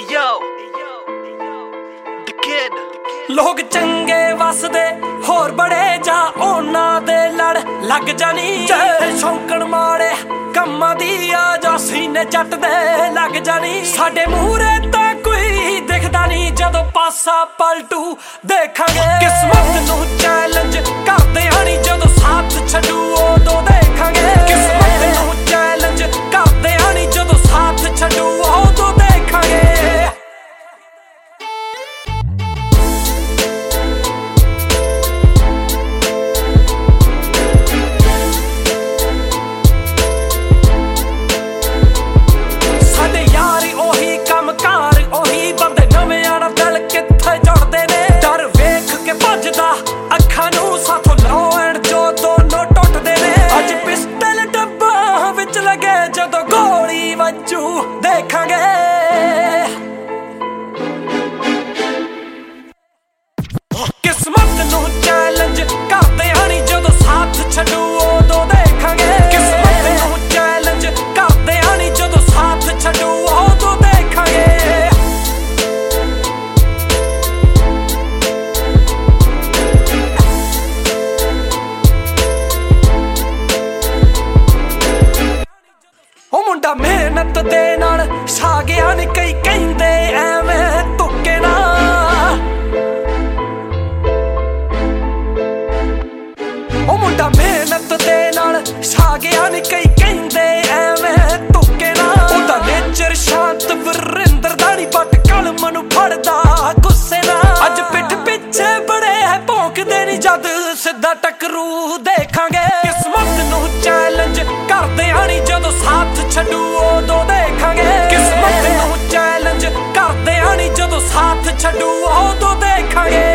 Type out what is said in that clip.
ਲੋਕ ਚੰਗੇ ਵਸਦੇ ਹੋਰ ਬੜੇ ਜਾ ਉਹਨਾਂ ਦੇ ਲੜ ਲੱਗ ਜਾਣੀ ਜੇ ਸ਼ੌਂਕਣ ਮਾੜੇ ਕੰਮਾਂ ਦੀ ਆ ਜਾ ਸੀਨੇ ਚੱਟ ਦੇ ਲੱਗ ਜਾਣੀ ਸਾਡੇ ਮੂਹਰੇ ਤਾਂ ਕੋਈ ਦਿਖਦਾ ਨਹੀਂ ਜਦੋਂ ਪਾਸਾ ਪਲਟੂ ਦੇਖਾਂਗੇ ਕਿਸਮਤ ਨੂੰ ਚੈਲੰਜ ਕਰਦੇ ਆਣੀ ਜਦੋਂ ਸਾਥ ਛੱਡੂ ਉਦੋਂ ਦੇਖਾਂਗੇ ਕਿਸਮਤ ਨੂੰ ਚੈਲੰਜ ਕਰਦੇ ਆਣੀ ਜਦੋਂ ਸਾਥ ਛੱਡੂ ਉਦੋਂ ਦੇਖਾਂਗੇ ਅੱਖਾਂ ਨੂੰ ਸਾਥੋਂ ਲਾਉਣ ਜੋ ਦੋਨੋਂ ਟੁੱਟਦੇ ਨੇ ਅੱਜ ਪਿਸਟਲ ਡੱਬਾ ਵਿੱਚ ਲੱਗੇ ਜਦੋਂ ਗੋਲੀ ਵੱਜੂ ਦੇਖਾਂਗੇ ਕਿਸਮਤ ਨੂੰ ਚੈਲੰਜ ਕਰਦੇ ਆਣੀ ਜਦੋਂ ਸਾਥ ਛੱਡੂ ਉਦੋਂ ਦੇਖਾਂਗੇ ਕਿਸਮਤ ਨੂੰ ਚੈਲੰਜ ਕਰਦੇ ਆਣੀ ਜਦੋਂ ਸਾਥ ਛੱਡੂ ਉਦੋਂ ਦੇਖਾਂਗੇ ਮੁੰਡਾ ਮਿਹਨਤ ਦੇ ਨਾਲ ਛਾ ਗਿਆ ਨੀ ਕਈ ਕਹਿੰਦੇ ਐਵੇਂ ਤੁੱਕੇ ਨਾ ਉਹ ਮੁੰਡਾ ਮਿਹਨਤ ਦੇ ਨਾਲ ਛਾ ਗਿਆ ਨੀ ਕਈ ਕਹਿੰਦੇ ਐਵੇਂ ਤੁੱਕੇ ਨਾ ਉਹਦਾ ਨੇਚਰ ਸ਼ਾਂਤ ਵਰਿੰਦਰ ਦਾ ਨੀ ਬੱਟ ਕਲਮ ਨੂੰ ਫੜਦਾ ਗੁੱਸੇ ਨਾਲ ਅੱਜ ਪਿੱਠ ਪਿੱਛੇ ਬੜੇ ਭੌਂਕਦੇ ਨੀ ਜਦ ਸਿੱਧਾ ਟਕਰੂ ਦੇਖਾਂਗੇ ਕਿਸਮਤ ਨੂੰ ਚੈਲੰਜ ਕਰਦੇ ਆਣੀ ਜਦੋਂ ਸਾਥ ਛੱਡੂ ਉਦੋਂ ਦੇਖਾਂਗੇ ਕਿਸਮਤ ਨੂੰ ਚੈਲੰਜ ਕਰਦੇ ਆਣੀ ਜਦੋਂ ਸਾਥ ਛੱਡੂ ਉਦੋਂ ਦੇਖਾਂਗੇ